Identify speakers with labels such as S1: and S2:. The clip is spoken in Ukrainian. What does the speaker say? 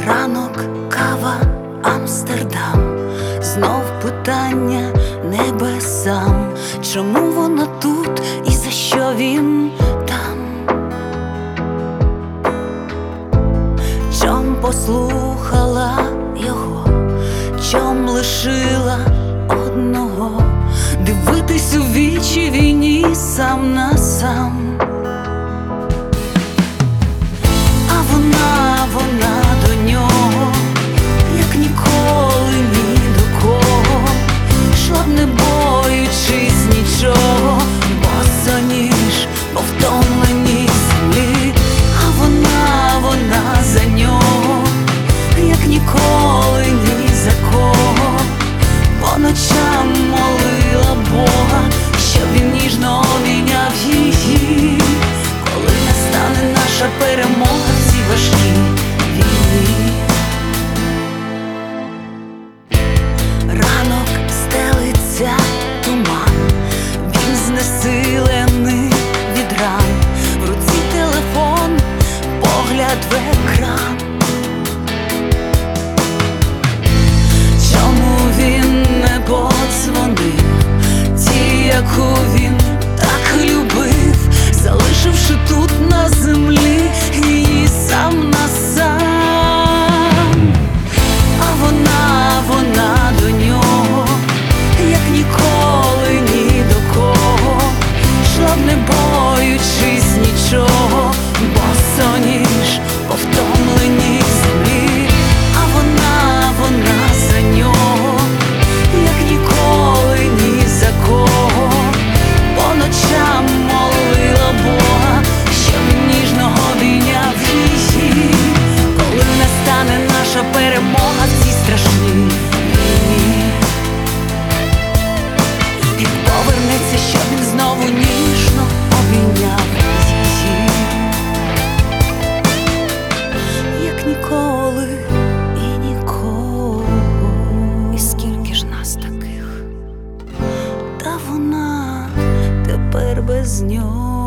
S1: Ранок, кава, Амстердам, знов питання небесам. Чому вона тут і за що він там? Чом послухала його, чом лишила одного дивитись у вічі війні сам на сам? Вона до нього, як ніколи ні до кого, йшла б не боючись нічого, босоніж по втомленій землі. А вона за нього, як ніколи ні за кого, по ночам молила Бога, щоб він ніжно обійняв її, коли настане наша перемога в цій важкій війні. Ранок стелиться туман, він знесилений від ран, в руці телефон, погляд в екран. Чому він не подзвонив тій, яку він так любив, залишивши тут на землі її сам на сам? А вона до нього, як ніколи ні до кого, йшла б не боючись нічого, босоніж по втомленій землі. А вона за нього, як ніколи ні за кого, по ночам молила Бога, щоб він ніжно обійняв її, коли настане наша перемога в цій страшній війні. І повернеться, щоб він знову ніжно обійняв її, як ніколи і нікого. І скільки ж нас таких, та вона тепер без нього.